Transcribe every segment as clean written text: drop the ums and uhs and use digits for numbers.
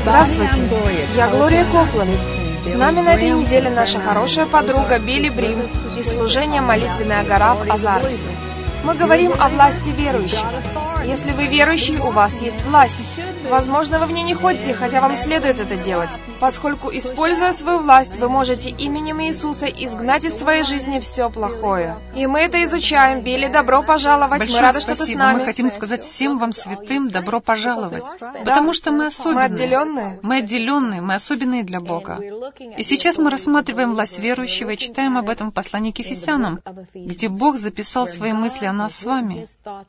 Здравствуйте, я Глория Копланд. С нами на этой неделе наша хорошая подруга Билли Брим из служения «Молитвенная гора» в Азаросе. Мы говорим о власти верующих. Если вы верующий, у вас есть власть. Возможно, вы в ней не ходите, хотя вам следует это делать, поскольку, используя свою власть, вы можете именем Иисуса изгнать из своей жизни все плохое. И мы это изучаем. Билли, добро пожаловать. Большое мы рады, спасибо. что ты с нами. Мы хотим сказать всем вам, святым, добро пожаловать. Потому что мы особенные. Мы отделенные. Мы отделенные, мы особенные для Бога. И сейчас мы рассматриваем власть верующего и читаем об этом в послании к Ефесянам, где Бог записал свои мысли о нас с вами.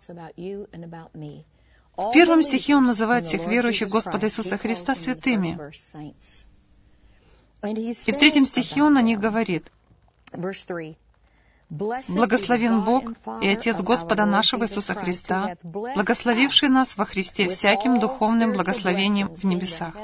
В 1 стихе Он называет всех верующих Господа Иисуса Христа святыми. И в 3 стихе Он о них говорит: «Благословен Бог и Отец Господа нашего Иисуса Христа, благословивший нас во Христе всяким духовным благословением в небесах».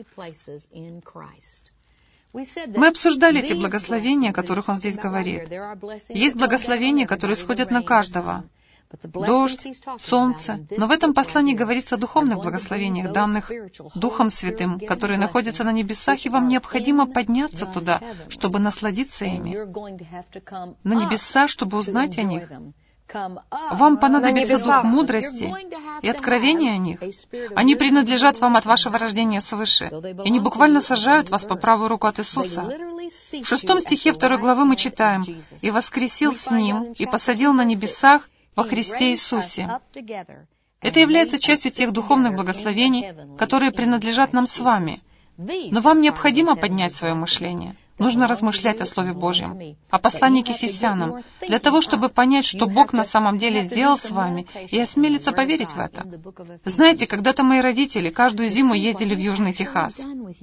Мы обсуждали эти благословения, о которых Он здесь говорит. Есть благословения, которые исходят на каждого. Дождь, солнце. Но в этом послании говорится о духовных благословениях, данных Духом Святым, которые находятся на небесах, и вам необходимо подняться туда, чтобы насладиться ими. На небеса, чтобы узнать о них. Вам понадобится дух мудрости и откровения о них. Они принадлежат вам от вашего рождения свыше, и они буквально сажают вас по правую руку от Иисуса. В 6 стихе 2 главы мы читаем: «И воскресил с Ним, и посадил на небесах во Христе Иисусе». Это является частью тех духовных благословений, которые принадлежат нам с вами. Но вам необходимо поднять свое мышление. Нужно размышлять о Слове Божьем, о послании к Ефесянам, для того, чтобы понять, что Бог на самом деле сделал с вами, и осмелиться поверить в это. Знаете, когда-то мои родители каждую зиму ездили в Южный Техас.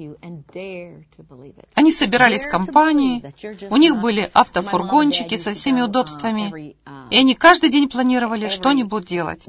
Они собирались в компании, у них были автофургончики со всеми удобствами, и они каждый день планировали, что они будут делать.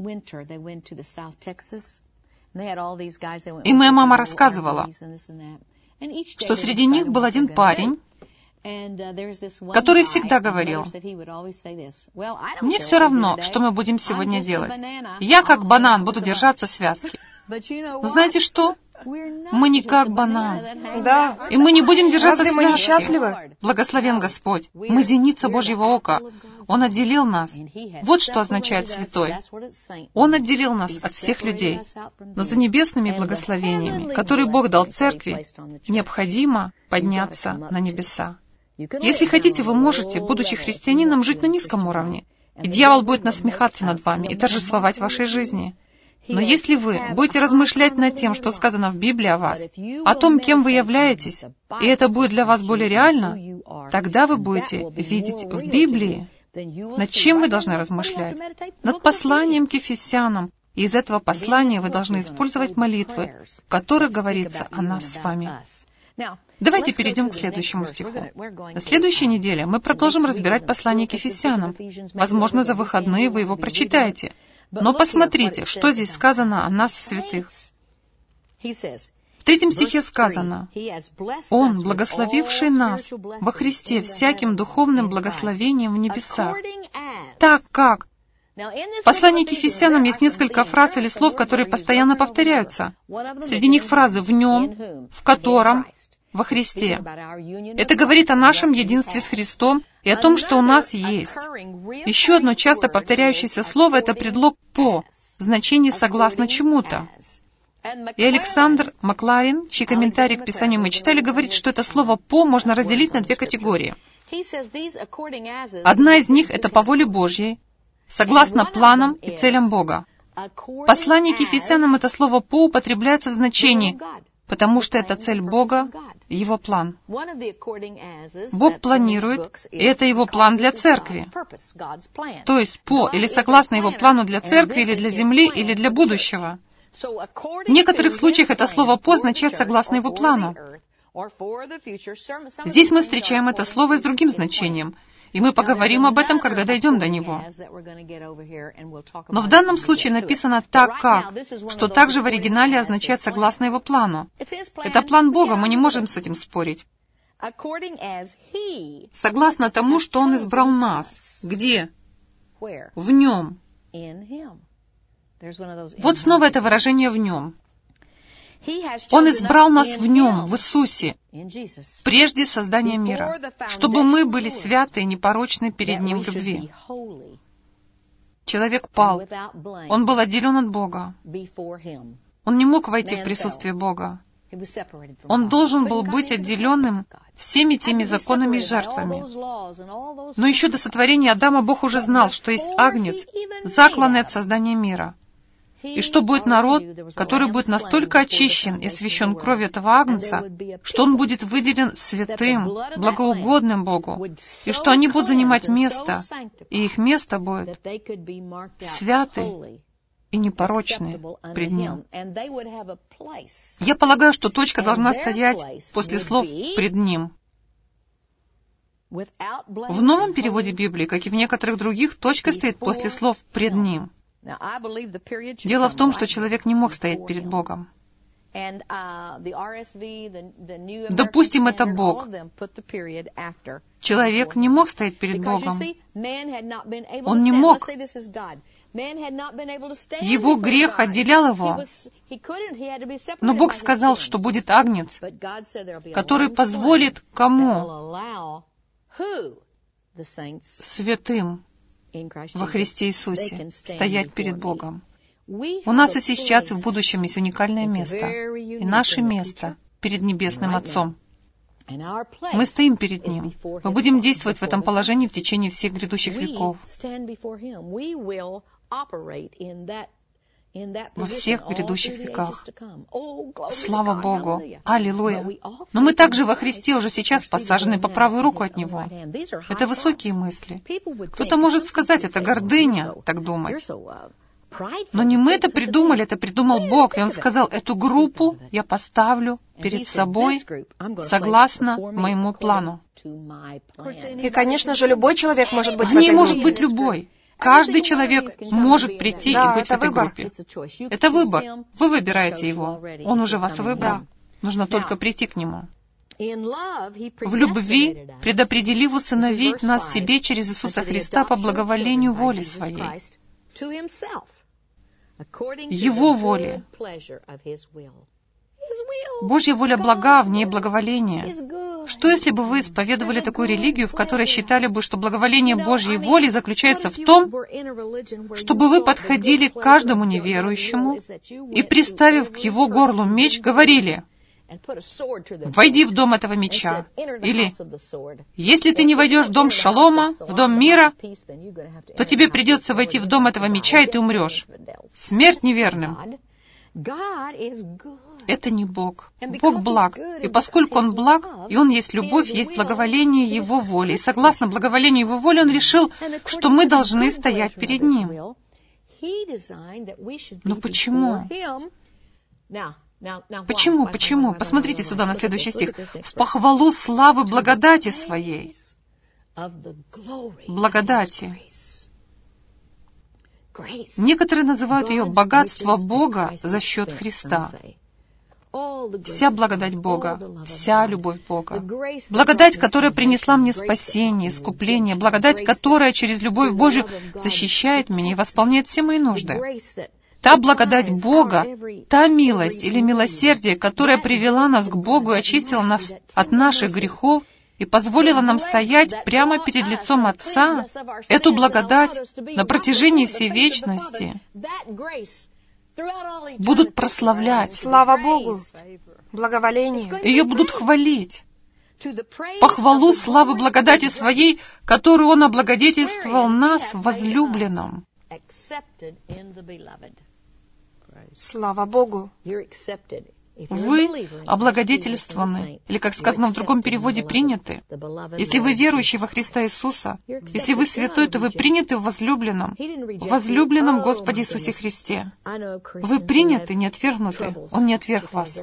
И моя мама рассказывала, что среди них был один парень, который всегда говорил: «Мне все равно, что мы будем сегодня делать. Я, как банан, буду держаться связки». Но знаете что? Мы не как банан. Да. И мы не будем держаться Разве связки. мы несчастливы? Благословен Господь. Мы зеница Божьего ока. Он отделил нас. Вот что означает святой. Он отделил нас от всех людей. Но за небесными благословениями, которые Бог дал церкви, необходимо подняться на небеса. Если хотите, вы можете, будучи христианином, жить на низком уровне, и дьявол будет насмехаться над вами и торжествовать в вашей жизни. Но если вы будете размышлять над тем, что сказано в Библии о вас, о том, кем вы являетесь, и это будет для вас более реально, тогда вы будете видеть в Библии, над чем вы должны размышлять. Над посланием к Ефесянам. И из этого послания вы должны использовать молитвы, в которых говорится о нас с вами. Давайте перейдем к следующему стиху. На следующей неделе мы продолжим разбирать послание к Ефесянам. Возможно, за выходные вы его прочитаете. Но посмотрите, что здесь сказано о нас в святых. В 3 стихе сказано: «Он, благословивший нас во Христе всяким духовным благословением в небесах». Так как? В послании к Ефесянам есть несколько фраз или слов, которые постоянно повторяются. Среди них фразы «в нем», «в котором», «во Христе». Это говорит о нашем единстве с Христом и о том, что у нас есть. Еще одно часто повторяющееся слово — это предлог «по», в значении «согласно чему-то». И Александр Макларин, чей комментарий к Писанию мы читали, говорит, что это слово «по» можно разделить на 2 категории. Одна из них — это по воле Божьей, согласно планам и целям Бога. В послании к Ефесянам это слово «по» употребляется в значении «потому что это цель Бога, Его план». Бог планирует, и это Его план для церкви. То есть по или согласно Его плану для церкви, или для земли, или для будущего. В некоторых случаях это слово «по» означает согласно Его плану. Здесь мы встречаем это слово и с другим значением, и мы поговорим об этом, когда дойдем до него. Но в данном случае написано «так как», что также в оригинале означает «согласно Его плану». Это план Бога, мы не можем с этим спорить. Согласно тому, что Он избрал нас. Где? В Нем. Вот снова это выражение «в Нем». Он избрал нас в Нем, в Иисусе, прежде создания мира, чтобы мы были святы и непорочны перед Ним в любви. Человек пал. Он был отделен от Бога. Он не мог войти в присутствие Бога. Он должен был быть отделенным всеми теми законами и жертвами. Но еще до сотворения Адама Бог уже знал, что есть Агнец, закланный от создания мира. И что будет народ, который будет настолько очищен и освящен кровью этого Агнца, что он будет выделен святым, благоугодным Богу, и что они будут занимать место, и их место будет святы и непорочны пред Ним. Я полагаю, что точка должна стоять после слов «пред Ним». В новом переводе Библии, как и в некоторых других, точка стоит после слов «пред Ним». Дело в том, что человек не мог стоять перед Богом. Допустим, это Бог. Человек не мог стоять перед Богом. Он не мог. Его грех отделял его. Но Бог сказал, что будет Агнец, который позволит кому? Святым во Христе Иисусе стоять перед Богом. У нас и сейчас, и в будущем есть уникальное место. И наше место перед Небесным Отцом. Мы стоим перед Ним. Мы будем действовать в этом положении в течение всех грядущих веков. Во всех грядущих веках. Слава Богу! Аллилуйя! Но мы также во Христе уже сейчас посажены по правую руку от Него. Это высокие мысли. Кто-то может сказать, это гордыня, так думать. Но не мы это придумал Бог. И Он сказал, эту группу я поставлю перед собой согласно моему плану. И, конечно же, любой человек может быть в этой Не может группе. быть любой. Каждый человек может прийти и быть в этой группе. Это выбор. Вы выбираете его. Он уже вас выбрал. Нужно только прийти к Нему. В любви, предопределив усыновить нас себе через Иисуса Христа по благоволению воли Своей. Его воли. Божья воля блага, в ней благоволение. Что, если бы вы исповедовали такую религию, в которой считали бы, что благоволение Божьей воли заключается в том, чтобы вы подходили к каждому неверующему и, приставив к его горлу меч, говорили: «Войди в дом этого меча». Или «Если ты не войдешь в дом шалома, в дом мира, то тебе придется войти в дом этого меча, и ты умрешь. Смерть неверным». Это не Бог. Бог благ. И поскольку Он благ, и Он есть любовь, есть благоволение Его воли. И согласно благоволению Его воли, Он решил, что мы должны стоять перед Ним. Но почему? Почему? Посмотрите сюда на следующий стих. «В похвалу славы благодати Своей». Благодати. Некоторые называют ее богатство Бога за счет Христа. Вся благодать Бога, вся любовь Бога. Благодать, которая принесла мне спасение, искупление. Благодать, которая через любовь Божью защищает меня и восполняет все мои нужды. Та благодать Бога, та милость или милосердие, которая привела нас к Богу и очистила нас от наших грехов, и позволила нам стоять прямо перед лицом Отца, эту благодать на протяжении всей вечности будут прославлять. Слава Богу! Благоволение. Ее будут хвалить. Похвалу славы благодати Своей, которую Он облагодетельствовал нас в возлюбленном. Слава Богу! Вы облагодетельствованы, или, как сказано в другом переводе, приняты. Если вы верующий во Христа Иисуса, если вы святой, то вы приняты в возлюбленном Господе Иисусе Христе. Вы приняты, не отвергнуты. Он не отверг вас.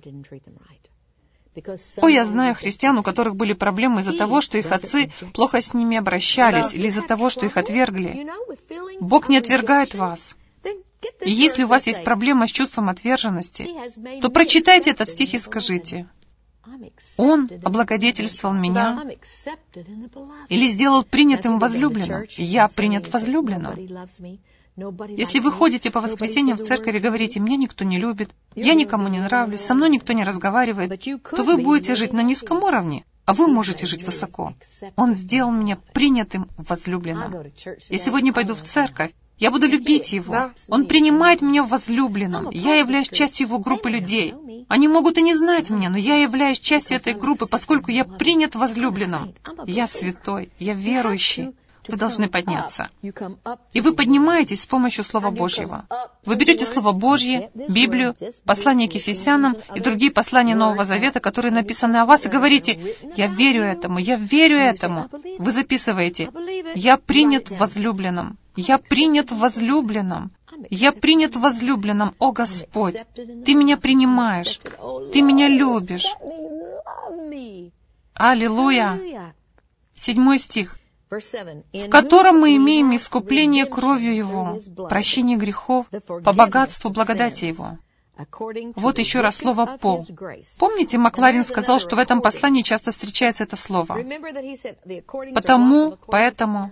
Я знаю христиан, у которых были проблемы из-за того, что их отцы плохо с ними обращались, или из-за того, что их отвергли. Бог не отвергает вас. И если у вас есть проблема с чувством отверженности, то прочитайте этот стих и скажите: Он облагодетельствовал меня или сделал принятым возлюбленным. Я принят возлюбленным. Если вы ходите по воскресеньям в церковь и говорите, «Меня никто не любит, я никому не нравлюсь, со мной никто не разговаривает», то вы будете жить на низком уровне, а вы можете жить высоко. Он сделал меня принятым возлюбленным. Я сегодня пойду в церковь, я буду любить Его. Он принимает меня возлюбленным. Я являюсь частью Его группы людей. Они могут и не знать меня, но я являюсь частью этой группы, поскольку я принят возлюбленным. Я святой, я верующий. Вы должны подняться. И вы поднимаетесь с помощью Слова Божьего. Вы берете Слово Божье, Библию, послание к Ефесянам и другие послания Нового Завета, которые написаны о вас, и говорите, «Я верю этому, я верю этому». Вы записываете, «Я принят возлюбленным, я принят возлюбленным, я принят возлюбленным, о Господь, Ты меня принимаешь, Ты меня любишь». Аллилуйя! 7 стих. «В котором мы имеем искупление кровью Его, прощение грехов по богатству благодати Его». Вот еще раз слово «по». Помните, Макларин сказал, что в этом послании часто встречается это слово? Потому, поэтому.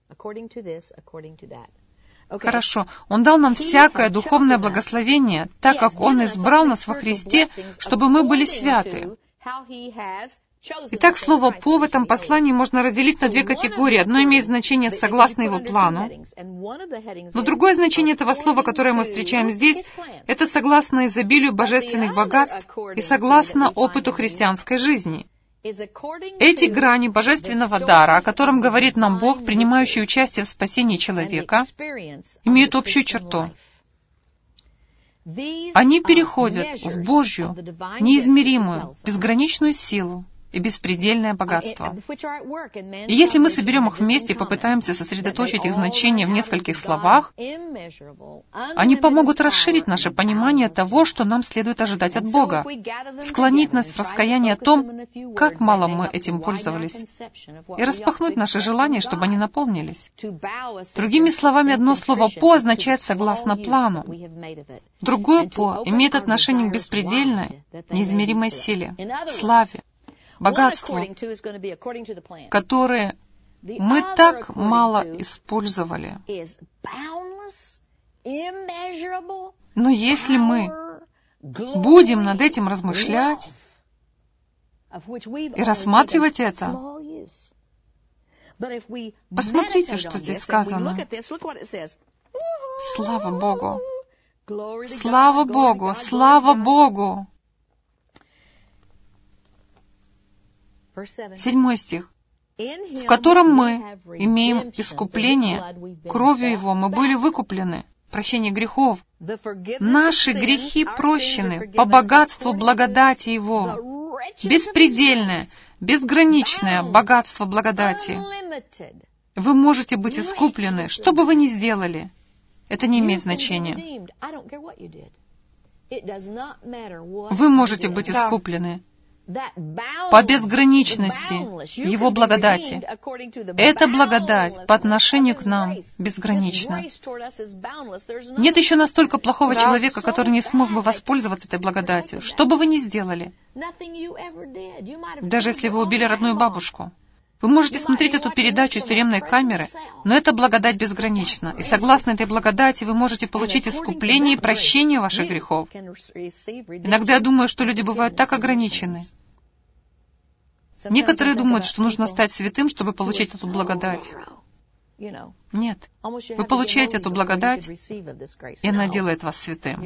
Хорошо. Он дал нам всякое духовное благословение, так как Он избрал нас во Христе, чтобы мы были святы. Итак, слово «по» в этом послании можно разделить на две категории. Одно имеет значение «согласно Его плану», но другое значение этого слова, которое мы встречаем здесь, это согласно изобилию божественных богатств и согласно опыту христианской жизни. Эти грани божественного дара, о котором говорит нам Бог, принимающий участие в спасении человека, имеют общую черту. Они переходят в Божью, неизмеримую, безграничную силу и беспредельное богатство. И если мы соберем их вместе и попытаемся сосредоточить их значение в нескольких словах, они помогут расширить наше понимание того, что нам следует ожидать от Бога, склонить нас в раскаянии о том, как мало мы этим пользовались, и распахнуть наши желания, чтобы они наполнились. Другими словами, одно слово «по» означает «согласно плану». Другое «по» имеет отношение к беспредельной, неизмеримой силе, славе, богатству, которые мы так мало использовали. Но если мы будем над этим размышлять и рассматривать это, посмотрите, что здесь сказано. Слава Богу! Слава Богу! Слава Богу! 7 стих. «В котором мы имеем искупление, кровью Его мы были выкуплены, прощение грехов. Наши грехи прощены по богатству благодати Его». Беспредельное, безграничное богатство благодати. Вы можете быть искуплены, что бы вы ни сделали. Это не имеет значения. Вы можете быть искуплены по безграничности Его благодати. Эта благодать по отношению к нам безгранична. Нет еще настолько плохого человека, который не смог бы воспользоваться этой благодатью. Что бы вы ни сделали, даже если вы убили родную бабушку. Вы можете смотреть эту передачу из тюремной камеры, но эта благодать безгранична. И согласно этой благодати вы можете получить искупление и прощение ваших грехов. Иногда я думаю, что люди бывают так ограничены. Некоторые думают, что нужно стать святым, чтобы получить эту благодать. Нет. Вы получаете эту благодать, и она делает вас святым.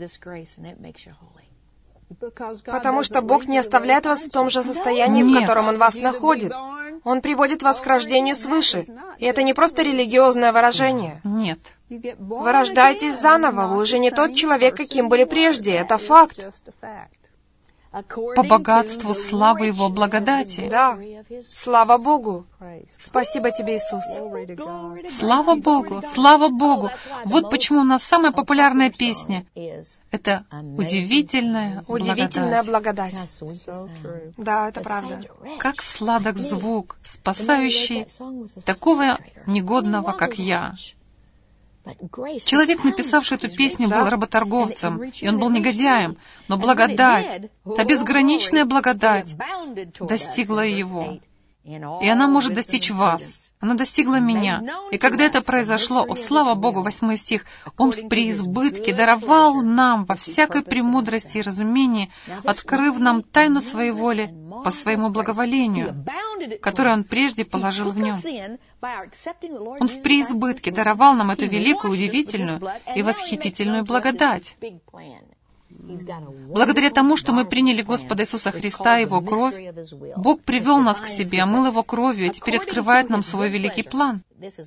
Потому что Бог не оставляет вас в том же состоянии, в котором Он вас находит. Он приводит вас к рождению свыше. И это не просто религиозное выражение. Нет. Вы рождаетесь заново, вы уже не тот человек, каким были прежде. Это факт. По богатству славы Его благодати. Да. Слава Богу. Спасибо Тебе, Иисус. Слава Богу, слава Богу. Вот почему у нас самая популярная песня — это «Удивительная благодать». Да, это правда. Как сладок звук, спасающий такого негодного, как я. Человек, написавший эту песню, был работорговцем, и он был негодяем, но благодать, та безграничная благодать, достигла его. И она может достичь вас. Она достигла меня. И когда это произошло, слава Богу, 8 стих, Он в преизбытке даровал нам во всякой премудрости и разумении, открыв нам тайну Своей воли по Своему благоволению, которое Он прежде положил в Нем. Он в преизбытке даровал нам эту великую, удивительную и восхитительную благодать. Благодаря тому, что мы приняли Господа Иисуса Христа и Его кровь, Бог привел нас к себе, омыл Его кровью и теперь открывает нам свой великий план.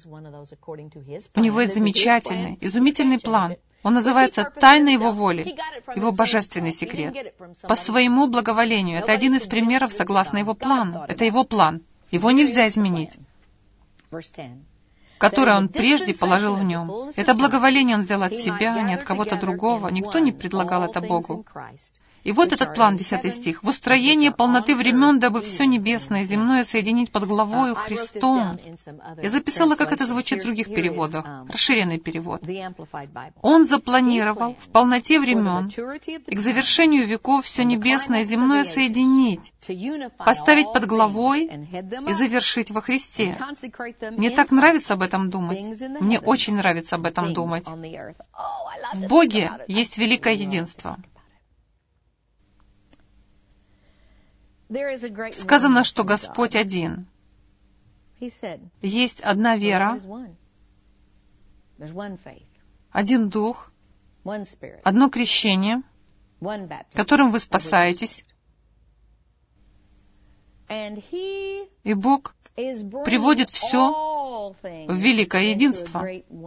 У Него есть замечательный, изумительный план. Он называется «Тайна Его воли», Его божественный секрет. По Своему благоволению. Это один из примеров согласно Его плану. Это Его план. Его нельзя изменить. Которое Он прежде положил в Нем. Это благоволение Он взял от себя, не от кого-то другого. Никто не предлагал это Богу. И вот этот план, 10 стих. «В устроение полноты времен, дабы все небесное и земное соединить под главою Христом». Я записала, как это звучит в других переводах. Расширенный перевод. Он запланировал в полноте времен и к завершению веков все небесное и земное соединить, поставить под главой и завершить во Христе. Мне так нравится об этом думать. Мне очень нравится об этом думать. В Боге есть великое единство. Сказано, что Господь один. Есть одна вера, один Дух, одно крещение, которым вы спасаетесь, и Бог приводит все в великое единство.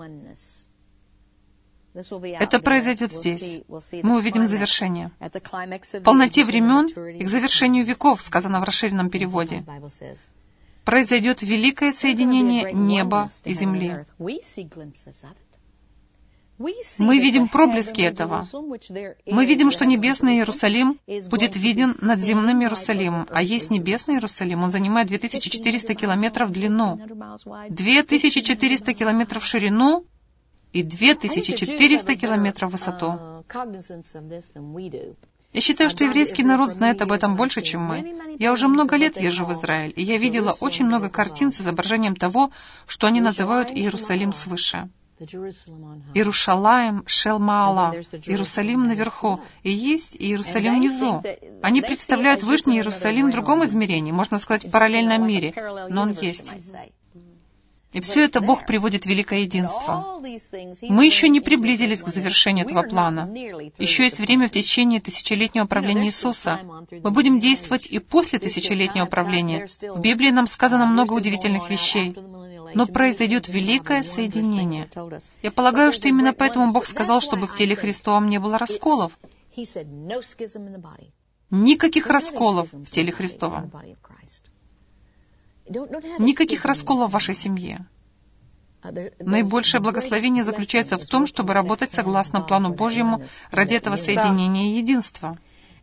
Это произойдет здесь. Мы увидим завершение. В полноте времен и к завершению веков, сказано в расширенном переводе, произойдет великое соединение неба и земли. Мы видим проблески этого. Мы видим, что небесный Иерусалим будет виден над земным Иерусалимом, а есть небесный Иерусалим. Он занимает 2400 километров в длину, 2400 километров в ширину и 2400 километров в высоту. Я считаю, что еврейский народ знает об этом больше, чем мы. Я уже много лет езжу в Израиль, и я видела очень много картин с изображением того, что они называют Иерусалим свыше. Иерушалаим Шел-Маала, Иерусалим наверху, и есть Иерусалим внизу. Они представляют Вышний Иерусалим в другом измерении, можно сказать, в параллельном мире, но он есть. И все это Бог приводит в великое единство. Мы еще не приблизились к завершению этого плана. Еще есть время в течение тысячелетнего правления Иисуса. Мы будем действовать и после тысячелетнего правления. В Библии нам сказано много удивительных вещей. Но произойдет великое соединение. Я полагаю, что именно поэтому Бог сказал, чтобы в теле Христовом не было расколов. Никаких расколов в теле Христовом. Никаких расколов в вашей семье. Наибольшее благословение заключается в том, чтобы работать согласно плану Божьему ради этого соединения и единства.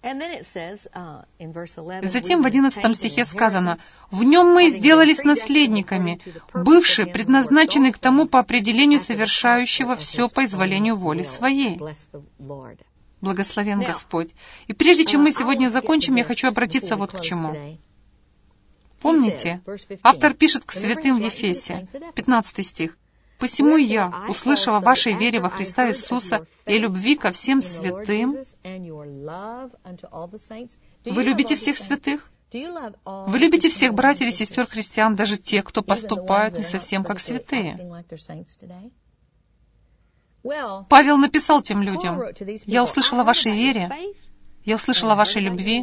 Затем в 11 стихе сказано: «В нем мы и сделались наследниками, бывшие предназначены к тому по определению совершающего все по изволению воли своей». Благословен Господь. И прежде чем мы сегодня закончим, я хочу обратиться вот к чему. Помните, автор пишет к святым в Ефесе, 15 стих. «Посему я, услышав о вашей вере во Христа Иисуса и любви ко всем святым». Вы любите всех святых? Вы любите всех братьев и сестер христиан, даже тех, кто поступают не совсем как святые? Павел написал тем людям: «Я услышал о вашей вере, я услышал о вашей любви».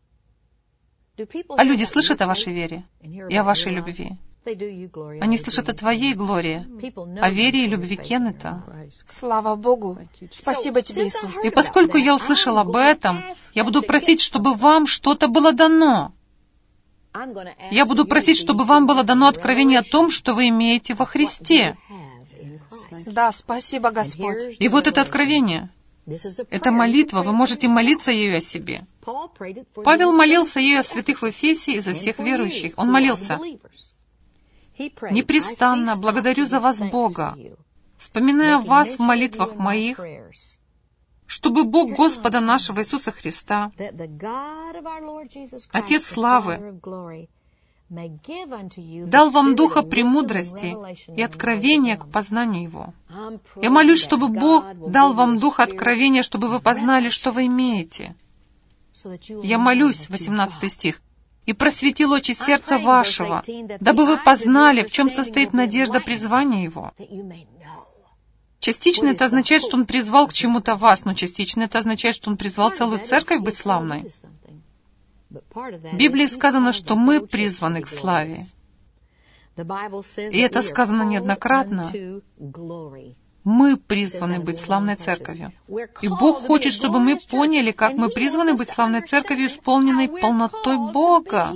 А люди слышат о вашей вере и о вашей любви. Они слышат о твоей глории, о вере и любви Кеннета. Слава Богу! Спасибо тебе, Иисус! И поскольку я услышал об этом, я буду просить, чтобы вам что-то было дано. Я буду просить, чтобы вам было дано откровение о том, что вы имеете во Христе. Да, спасибо, Господь. И вот это откровение. Это молитва, вы можете молиться ею о себе. Павел молился ею о святых в Эфесе и за всех верующих. Он молился: «Непрестанно благодарю за вас Бога, вспоминая вас в молитвах моих, чтобы Бог Господа нашего Иисуса Христа, Отец славы, дал вам духа премудрости и откровения к познанию Его. Я молюсь, чтобы Бог дал вам духа откровения, чтобы вы познали, что вы имеете. Я молюсь, 18 стих, «И просветил очи сердца вашего, дабы вы познали, в чем состоит надежда призвания Его». Частично это означает, что Он призвал к чему-то вас, но частично это означает, что Он призвал целую церковь быть славной. В Библии сказано, что мы призваны к славе. И это сказано неоднократно. Мы призваны быть славной церковью. И Бог хочет, чтобы мы поняли, как мы призваны быть славной церковью, исполненной полнотой Бога,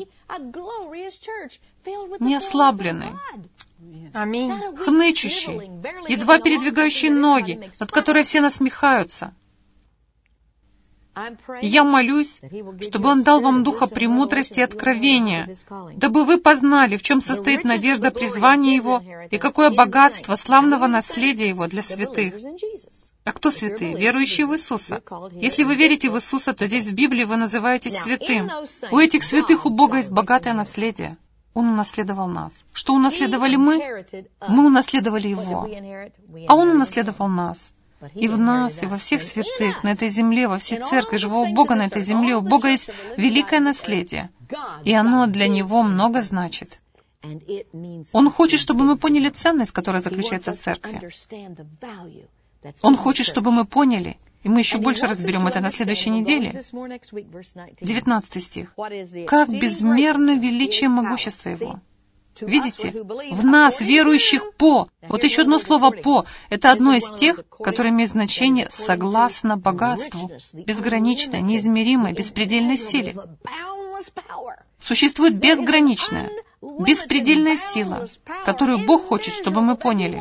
не ослабленной, Аминь. хнычущей, едва передвигающей ноги, над которой все насмехаются. И я молюсь, чтобы Он дал вам духа премудрости и откровения, дабы вы познали, в чем состоит надежда призвания Его и какое богатство славного наследия Его для святых. А кто святые? Верующие в Иисуса. Если вы верите в Иисуса, то здесь в Библии вы называетесь святым. У этих святых у Бога есть богатое наследие. Он унаследовал нас. Что унаследовали мы? Мы унаследовали Его. А Он унаследовал нас. И в нас, и во всех святых на этой земле, во всей церкви живого Бога на этой земле, у Бога есть великое наследие. И оно для Него много значит. Он хочет, чтобы мы поняли ценность, которая заключается в церкви. Он хочет, чтобы мы поняли, и мы еще больше разберем это на следующей неделе. 19 стих. «Как безмерно величие могущества Его». Видите, в нас, верующих по, вот еще одно слово «по», это одно из тех, которые имеют значение «согласно богатству», безграничной, неизмеримой, беспредельной силе. Существует безграничная, беспредельная сила, которую Бог хочет, чтобы мы поняли.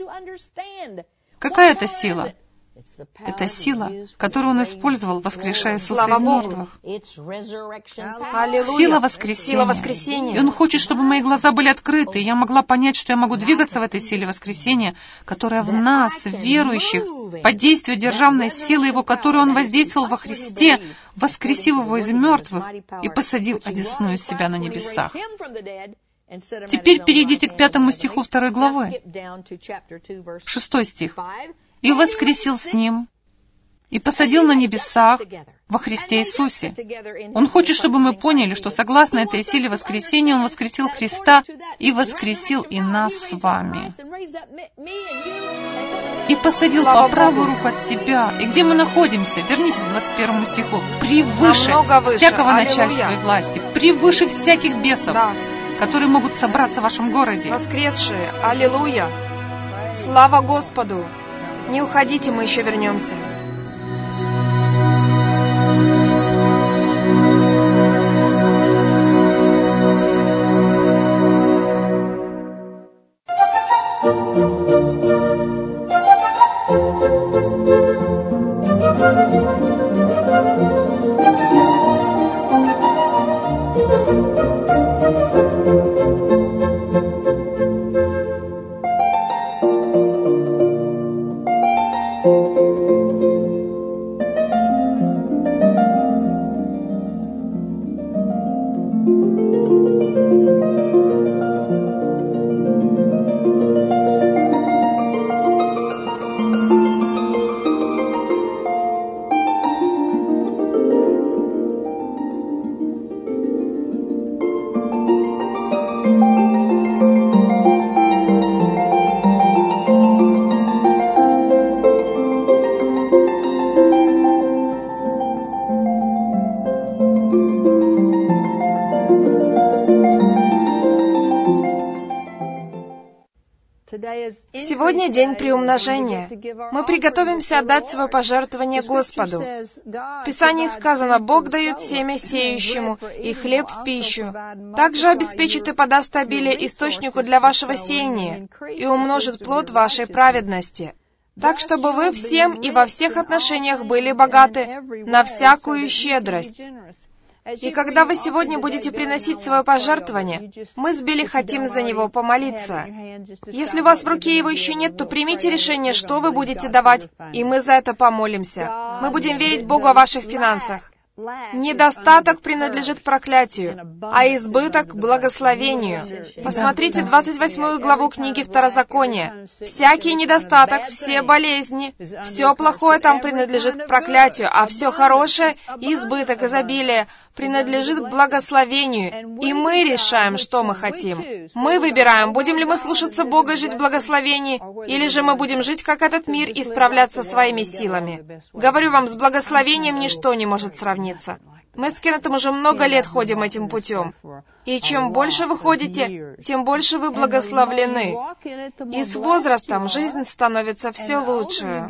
Какая это сила? Это сила, которую Он использовал, воскрешая Иисуса из мертвых. Сила воскресения. И Он хочет, чтобы мои глаза были открыты, и я могла понять, что я могу двигаться в этой силе воскресения, которая в нас, верующих, под действием державной силы Его, которую Он воздействовал во Христе, воскресив Его из мертвых и посадив одесную себя на небесах. Теперь перейдите к 5 стиху 2 главы. 6 стих. «И воскресил с Ним, и посадил на небесах во Христе Иисусе». Он хочет, чтобы мы поняли, что согласно этой силе воскресения Он воскресил Христа и воскресил и нас с вами. «И посадил по правую руку от себя». И где мы находимся? Вернитесь к 21 стиху. «Превыше всякого начальства и власти, превыше всяких бесов, которые могут собраться в вашем городе». Воскресшие, аллилуйя! Слава Господу! Не уходите, мы еще вернемся. Сегодня день приумножения. Мы приготовимся отдать свое пожертвование Господу. В Писании сказано: «Бог дает семя сеющему и хлеб в пищу. Также обеспечит и подаст обилие источнику для вашего сеяния и умножит плод вашей праведности. Так, чтобы вы всем и во всех отношениях были богаты на всякую щедрость». И когда вы сегодня будете приносить свое пожертвование, мы с Билли хотим за него помолиться. Если у вас в руке его еще нет, то примите решение, что вы будете давать, и мы за это помолимся. Мы будем верить Богу о ваших финансах. Недостаток принадлежит проклятию, а избыток — благословению. Посмотрите 28 главу книги Второзакония. Всякий недостаток, все болезни, все плохое там принадлежит к проклятию, а все хорошее, избыток, изобилие, принадлежит к благословению, и мы решаем, что мы хотим. Мы выбираем, будем ли мы слушаться Бога и жить в благословении, или же мы будем жить, как этот мир, и справляться своими силами. Говорю вам, с благословением ничто не может сравниться. Мы с Кеннетом уже много лет ходим этим путем. И чем больше вы ходите, тем больше вы благословлены. И с возрастом жизнь становится все лучше.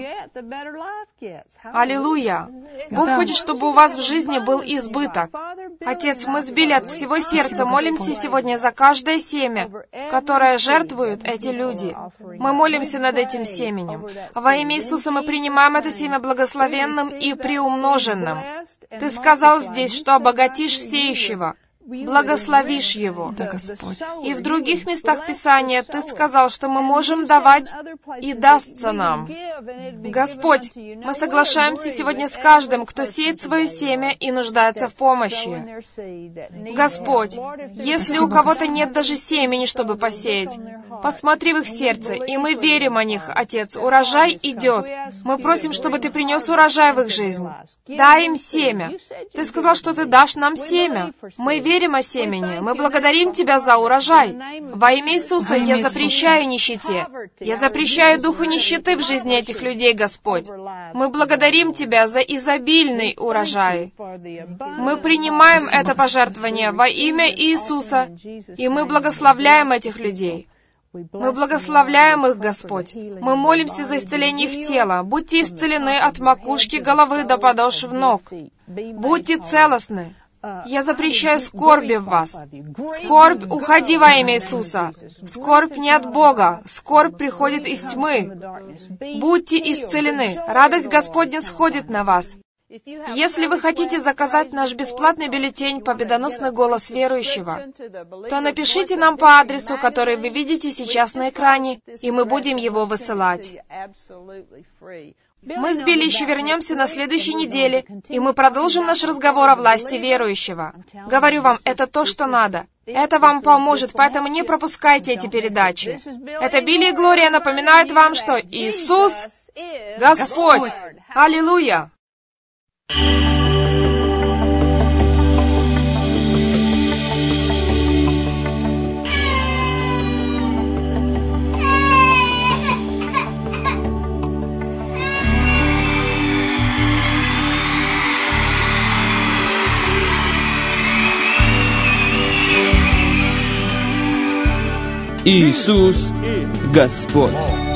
Аллилуйя! Бог хочет, чтобы у вас в жизни был избыток. Отец, мы с Билли от всего сердца молимся сегодня за каждое семя, которое жертвуют эти люди. Мы молимся над этим семенем. Во имя Иисуса мы принимаем это семя благословенным и приумноженным. Ты сказал здесь, что обогатишь сеющего, благословишь его. Да, Господь. И в других местах Писания Ты сказал, что мы можем давать, и дастся нам. Господь, мы соглашаемся сегодня с каждым, кто сеет свое семя и нуждается в помощи. Господь, если у кого-то нет даже семени, чтобы посеять, посмотри в их сердце, и мы верим о них, Отец. Урожай идет. Мы просим, чтобы Ты принес урожай в их жизнь. Дай им семя. Ты сказал, что Ты дашь нам семя. Мы верим о семени. Мы благодарим Тебя за урожай. Во имя Иисуса я запрещаю нищете. Я запрещаю духу нищеты в жизни этих людей, Господь. Мы благодарим Тебя за изобильный урожай. Мы принимаем это пожертвование во имя Иисуса, и мы благословляем этих людей. Мы благословляем их, Господь. Мы молимся за исцеление их тела. Будьте исцелены от макушки головы до подошв ног. Будьте целостны. Я запрещаю скорби в вас. Скорбь, уходи во имя Иисуса. Скорбь не от Бога. Скорбь приходит из тьмы. Будьте исцелены. Радость Господня сходит на вас. Если вы хотите заказать наш бесплатный бюллетень «Победоносный голос верующего», то напишите нам по адресу, который вы видите сейчас на экране, и мы будем его высылать. Мы с Билли еще вернемся на следующей неделе, и мы продолжим наш разговор о власти верующего. Говорю вам, это то, что надо. Это вам поможет, поэтому не пропускайте эти передачи. Это Билли и Глория напоминают вам, что Иисус — Господь! Аллилуйя! Иисус Господь.